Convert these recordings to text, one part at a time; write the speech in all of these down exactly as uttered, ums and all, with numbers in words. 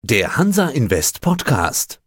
Der Hansa Invest Podcast.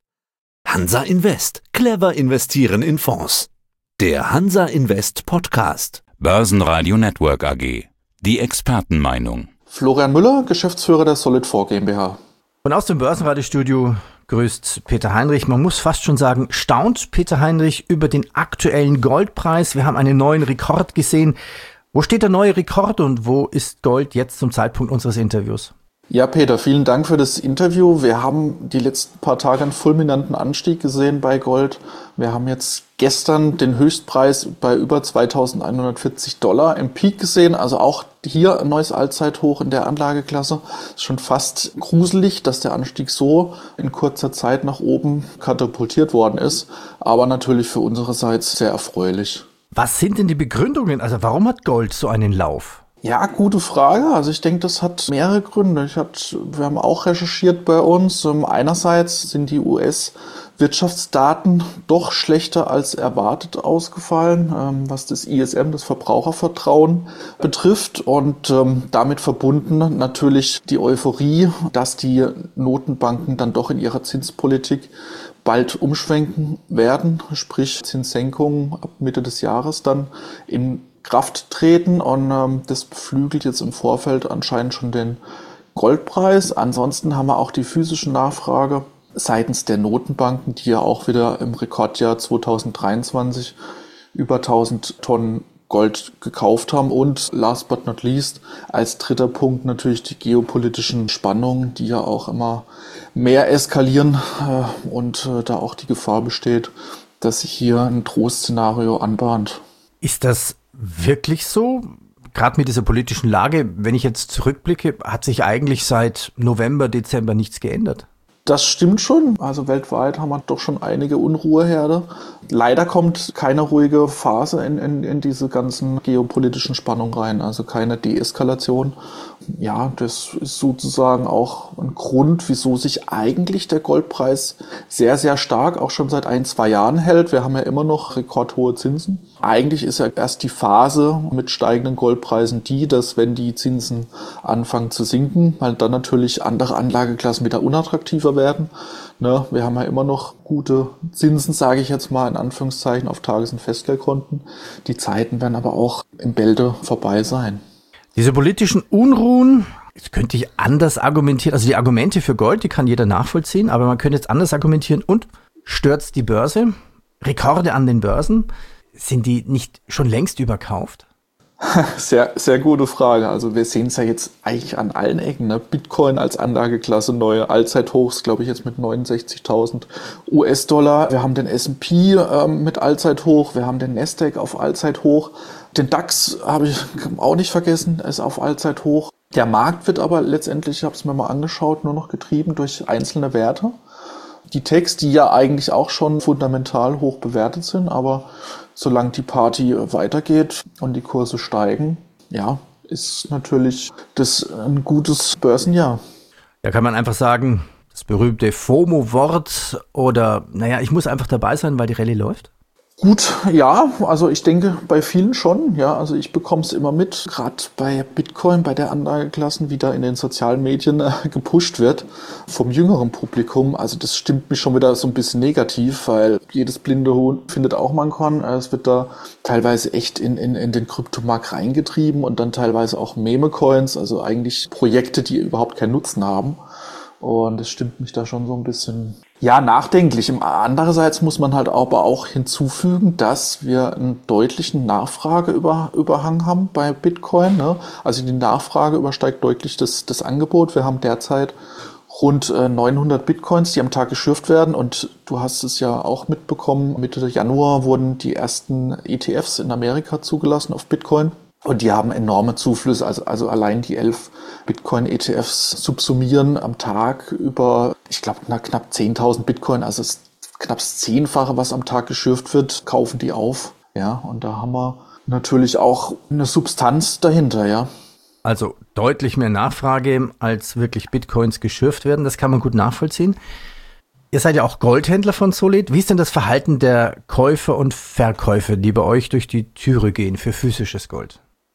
Hansa Invest. Clever investieren in Fonds. Der Hansa Invest Podcast. Börsenradio Network A G. Die Expertenmeinung. Florian Müller, Geschäftsführer der Solid four GmbH. Und aus dem Börsenradiostudio grüßt Peter Heinrich. Man muss fast schon sagen, staunt Peter Heinrich über den aktuellen Goldpreis. Wir haben einen neuen Rekord gesehen. Wo steht der neue Rekord und wo ist Gold jetzt zum Zeitpunkt unseres Interviews? Ja, Peter, vielen Dank für das Interview. Wir haben die letzten paar Tage einen fulminanten Anstieg gesehen bei Gold. Wir haben jetzt gestern den Höchstpreis bei über zweitausendeinhundertvierzig Dollar im Peak gesehen. Also auch hier ein neues Allzeithoch in der Anlageklasse. Ist schon fast gruselig, dass der Anstieg so in kurzer Zeit nach oben katapultiert worden ist. Aber natürlich für unsererseits sehr erfreulich. Was sind denn die Begründungen? Also warum hat Gold so einen Lauf? Ja, gute Frage. Also ich denke, das hat mehrere Gründe. Ich hat, wir haben auch recherchiert bei uns. Einerseits sind die U S-Wirtschaftsdaten doch schlechter als erwartet ausgefallen, was das I S M, das Verbrauchervertrauen, betrifft. Und damit verbunden natürlich die Euphorie, dass die Notenbanken dann doch in ihrer Zinspolitik bald umschwenken werden, sprich Zinssenkungen ab Mitte des Jahres dann in Kraft treten, und ähm, das beflügelt jetzt im Vorfeld anscheinend schon den Goldpreis. Ansonsten haben wir auch die physische Nachfrage seitens der Notenbanken, die ja auch wieder im Rekordjahr zweitausenddreiundzwanzig über tausend Tonnen Gold gekauft haben. Und last but not least, als dritter Punkt natürlich die geopolitischen Spannungen, die ja auch immer mehr eskalieren äh, und äh, da auch die Gefahr besteht, dass sich hier ein Drohszenario anbahnt. Ist das wirklich so? Gerade mit dieser politischen Lage, wenn ich jetzt zurückblicke, hat sich eigentlich seit November, Dezember nichts geändert. Das stimmt schon. Also weltweit haben wir doch schon einige Unruheherde. Leider kommt keine ruhige Phase in, in, in diese ganzen geopolitischen Spannungen rein, also keine Deeskalation. Ja, das ist sozusagen auch ein Grund, wieso sich eigentlich der Goldpreis sehr, sehr stark auch schon seit ein, zwei Jahren hält. Wir haben ja immer noch rekordhohe Zinsen. Eigentlich ist ja erst die Phase mit steigenden Goldpreisen die, dass wenn die Zinsen anfangen zu sinken, weil dann natürlich andere Anlageklassen wieder unattraktiver werden. Ne, wir haben ja immer noch gute Zinsen, sage ich jetzt mal in Anführungszeichen, auf Tages- und Festgeldkonten. Die Zeiten werden aber auch im Bälde vorbei sein. Diese politischen Unruhen, jetzt könnte ich anders argumentieren, also die Argumente für Gold, die kann jeder nachvollziehen, aber man könnte jetzt anders argumentieren. Und stürzt die Börse? Rekorde an den Börsen? Sind die nicht schon längst überkauft? Sehr, sehr gute Frage. Also wir sehen es ja jetzt eigentlich an allen Ecken. Ne? Bitcoin als Anlageklasse, neue Allzeithochs, glaube ich jetzt mit neunundsechzigtausend U S-Dollar. Wir haben den S und P ähm, mit Allzeithoch, wir haben den Nasdaq auf Allzeithoch. Den DAX habe ich auch nicht vergessen, ist auf Allzeithoch. Der Markt wird aber letztendlich, ich habe es mir mal angeschaut, nur noch getrieben durch einzelne Werte. Die Techs, die ja eigentlich auch schon fundamental hoch bewertet sind, aber solange die Party weitergeht und die Kurse steigen, ja, ist natürlich das ein gutes Börsenjahr. Da kann man einfach sagen, das berühmte FOMO-Wort oder, naja, ich muss einfach dabei sein, weil die Rallye läuft? Gut, ja, also ich denke bei vielen schon, ja, also ich bekomme es immer mit, gerade bei Bitcoin, bei der Anlageklassen, wie da in den sozialen Medien äh, gepusht wird vom jüngeren Publikum. Also das stimmt mich schon wieder so ein bisschen negativ, weil jedes blinde Huhn findet auch mal ein Korn. Es wird da teilweise echt in, in, in den Kryptomarkt reingetrieben und dann teilweise auch Meme-Coins, also eigentlich Projekte, die überhaupt keinen Nutzen haben. Und das stimmt mich da schon so ein bisschen, ja, nachdenklich. Andererseits muss man halt aber auch hinzufügen, dass wir einen deutlichen Nachfrageüberhang haben bei Bitcoin. Ne? Also die Nachfrage übersteigt deutlich das, das Angebot. Wir haben derzeit rund neunhundert Bitcoins, die am Tag geschürft werden. Und du hast es ja auch mitbekommen, Mitte Januar wurden die ersten E T Fs in Amerika zugelassen auf Bitcoin. Und die haben enorme Zuflüsse, also, also allein die elf Bitcoin-E T Fs subsumieren am Tag über, ich glaube, knapp zehntausend Bitcoin, also das knapp das Zehnfache, was am Tag geschürft wird, kaufen die auf. Ja, und da haben wir natürlich auch eine Substanz dahinter, ja. Also deutlich mehr Nachfrage, als wirklich Bitcoins geschürft werden, das kann man gut nachvollziehen. Ihr seid ja auch Goldhändler von Solid. Wie ist denn das Verhalten der Käufer und Verkäufer, die bei euch durch die Türe gehen für physisches Gold?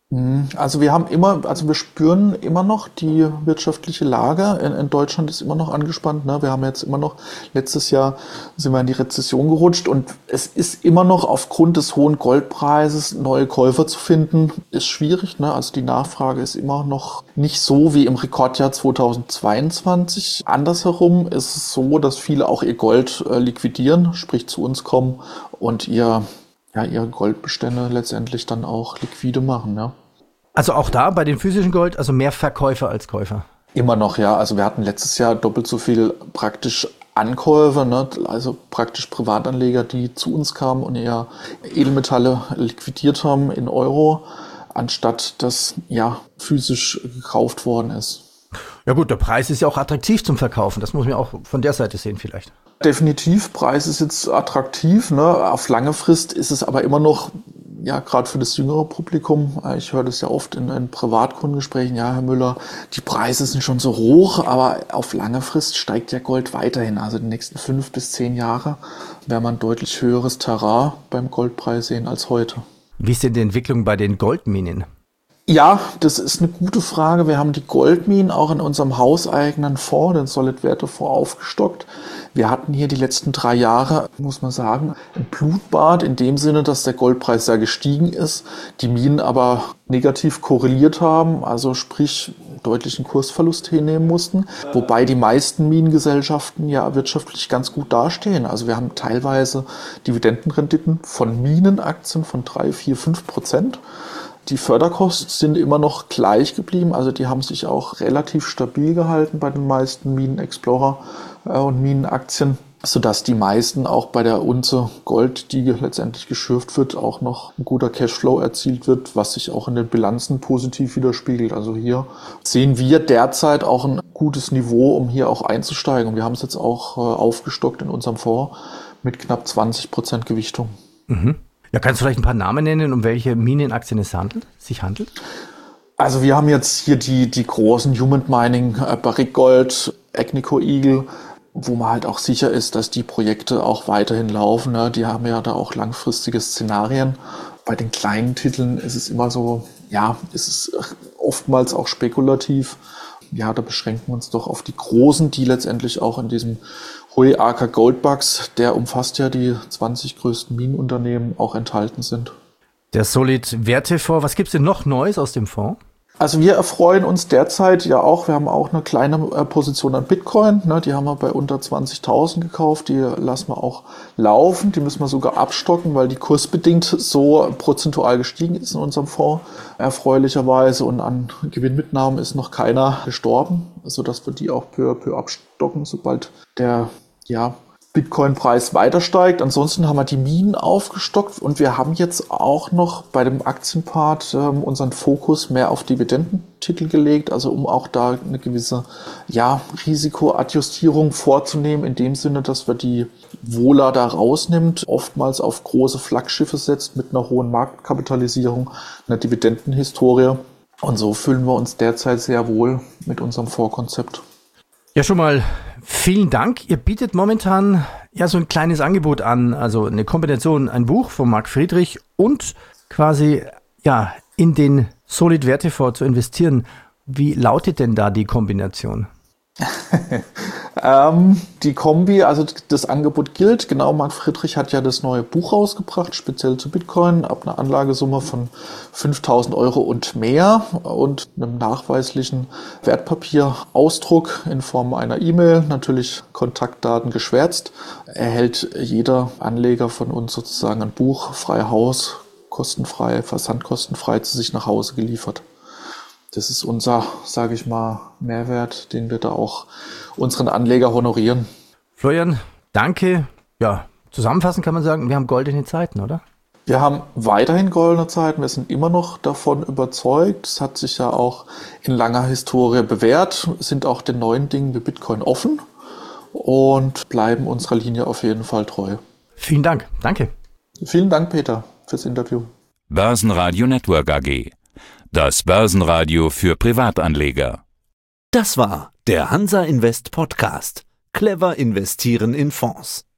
Also wir haben immer, also wir spüren immer noch, die wirtschaftliche Lage in, in Deutschland ist immer noch angespannt. Ne? Wir haben jetzt immer noch, letztes Jahr sind wir in die Rezession gerutscht und es ist immer noch aufgrund des hohen Goldpreises neue Käufer zu finden, ist schwierig. Ne? Also die Nachfrage ist immer noch nicht so wie im Rekordjahr zweitausendzweiundzwanzig. Andersherum ist es so, dass viele auch ihr Gold äh, liquidieren, sprich zu uns kommen und ihr ja, ihre Goldbestände letztendlich dann auch liquide machen, ja. Also auch da bei den physischen Gold, also mehr Verkäufer als Käufer? Immer noch, ja. Also wir hatten letztes Jahr doppelt so viel praktisch Ankäufe, ne? Also praktisch Privatanleger, die zu uns kamen und eher Edelmetalle liquidiert haben in Euro, anstatt dass ja physisch gekauft worden ist. Ja gut, der Preis ist ja auch attraktiv zum Verkaufen. Das muss man auch von der Seite sehen vielleicht. Definitiv, Preis ist jetzt attraktiv. Ne? Auf lange Frist ist es aber immer noch, ja, gerade für das jüngere Publikum, ich höre das ja oft in, in Privatkundengesprächen, ja, Herr Müller, die Preise sind schon so hoch, aber auf lange Frist steigt ja Gold weiterhin. Also die nächsten fünf bis zehn Jahre werden wir ein deutlich höheres Terrain beim Goldpreis sehen als heute. Wie ist denn die Entwicklung bei den Goldminen? Ja, das ist eine gute Frage. Wir haben die Goldminen auch in unserem hauseigenen Fonds, den Solid-Werte-Fonds, aufgestockt. Wir hatten hier die letzten drei Jahre, muss man sagen, ein Blutbad in dem Sinne, dass der Goldpreis sehr gestiegen ist, die Minen aber negativ korreliert haben, also sprich deutlichen Kursverlust hinnehmen mussten, wobei die meisten Minengesellschaften ja wirtschaftlich ganz gut dastehen. Also wir haben teilweise Dividendenrenditen von Minenaktien von drei, vier, fünf Prozent. Die Förderkosten sind immer noch gleich geblieben, also die haben sich auch relativ stabil gehalten bei den meisten Minen-Explorer äh, und Minenaktien, sodass die meisten auch bei der Unze Gold, die letztendlich geschürft wird, auch noch ein guter Cashflow erzielt wird, was sich auch in den Bilanzen positiv widerspiegelt. Also hier sehen wir derzeit auch ein gutes Niveau, um hier auch einzusteigen. Und wir haben es jetzt auch äh, aufgestockt in unserem Fonds mit knapp zwanzig Prozent Gewichtung. Mhm. Ja, kannst du vielleicht ein paar Namen nennen, um welche Minenaktien es handelt, sich handelt? Also wir haben jetzt hier die, die großen Human Mining, äh, Barrick Gold, Agnico Eagle, wo man halt auch sicher ist, dass die Projekte auch weiterhin laufen. Ne? Die haben ja da auch langfristige Szenarien. Bei den kleinen Titeln ist es immer so, ja, ist es oftmals auch spekulativ. Ja, da beschränken wir uns doch auf die großen, die letztendlich auch in diesem Hui Aker Goldbugs, der umfasst ja die zwanzig größten Minenunternehmen, auch enthalten sind. Der Solid-Werte-Fonds, was gibt's denn noch Neues aus dem Fonds? Also wir erfreuen uns derzeit ja auch, wir haben auch eine kleine Position an Bitcoin, ne, die haben wir bei unter zwanzigtausend gekauft, die lassen wir auch laufen, die müssen wir sogar abstocken, weil die kursbedingt so prozentual gestiegen ist in unserem Fonds, erfreulicherweise, und an Gewinnmitnahmen ist noch keiner gestorben, sodass wir die auch peu à peu abstocken, sobald der ja, Bitcoin-Preis weiter steigt. Ansonsten haben wir die Minen aufgestockt und wir haben jetzt auch noch bei dem Aktienpart ähm, unseren Fokus mehr auf Dividendentitel gelegt, also um auch da eine gewisse ja, Risikoadjustierung vorzunehmen, in dem Sinne, dass wir die Vola da rausnimmt, oftmals auf große Flaggschiffe setzt mit einer hohen Marktkapitalisierung, einer Dividendenhistorie. Und so fühlen wir uns derzeit sehr wohl mit unserem Fondskonzept. Ja, schon mal vielen Dank. Ihr bietet momentan ja so ein kleines Angebot an, also eine Kombination, ein Buch von Marc Friedrich und quasi ja in den Solid-Werte-Fonds zu investieren. Wie lautet denn da die Kombination? ähm, die Kombi, also das Angebot gilt, genau, Marc Friedrich hat ja das neue Buch rausgebracht, speziell zu Bitcoin, ab einer Anlagesumme von fünftausend Euro und mehr und einem nachweislichen Wertpapierausdruck in Form einer E-Mail, natürlich Kontaktdaten geschwärzt, erhält jeder Anleger von uns sozusagen ein Buch frei Haus, kostenfrei, versandkostenfrei zu sich nach Hause geliefert. Das ist unser, sage ich mal, Mehrwert, den wir da auch unseren Anleger honorieren. Florian, danke. Ja, zusammenfassend kann man sagen, wir haben goldene Zeiten, oder? Wir haben weiterhin goldene Zeiten. Wir sind immer noch davon überzeugt. Es hat sich ja auch in langer Historie bewährt, sind auch den neuen Dingen wie Bitcoin offen und bleiben unserer Linie auf jeden Fall treu. Vielen Dank. Danke. Vielen Dank, Peter, fürs Interview. Börsenradio Network A G. Das Börsenradio für Privatanleger. Das war der Hansa Invest Podcast. Clever investieren in Fonds.